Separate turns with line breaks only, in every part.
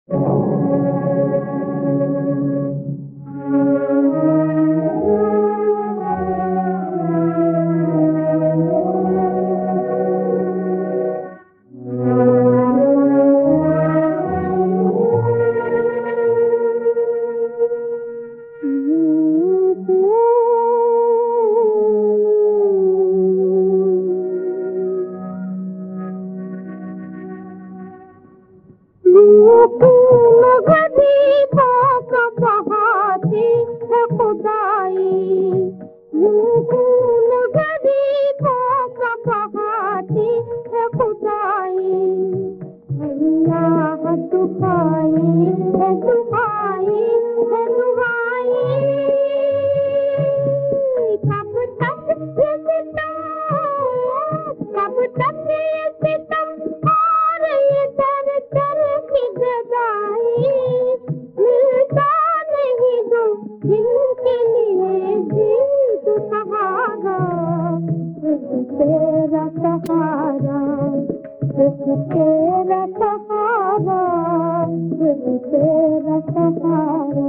तेरा सहारा, तेरा सहारा, तेरा सहारा।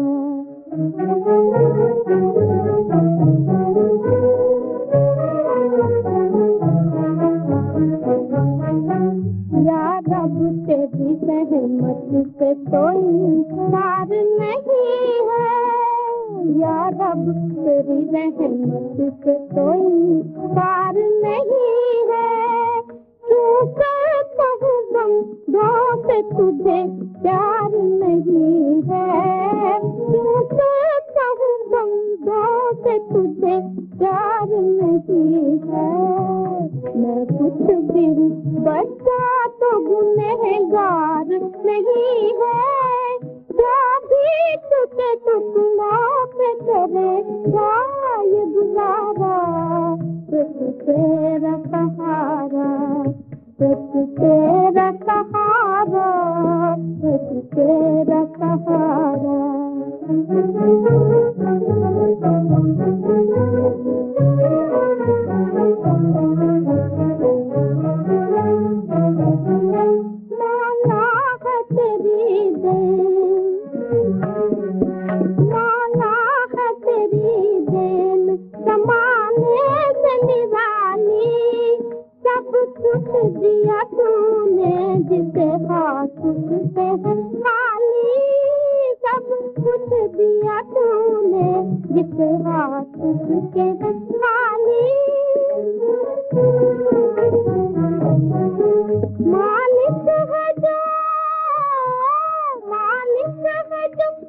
या रब तेरी रहमत से कोई पार नहीं है, या रब तेरी रहमत से कोई पार नहीं है। तू कहता हूँ बंदों से तुझे प्यार नहीं है, तू कहता हूँ बंदों से तुझे प्यार नहीं है। मैं कुछ भी बचा तो गुनहगार नहीं है, जो भी तुझे टुकड़ों पे करे जाए गुजारा। तेरा सहारा, तेरा सहारा, तेरा सहारा। दिया तूने जिसे हाथ से खाली, सब कुछ दिया तूने जिसे हाथ से खाली। मालिक है जो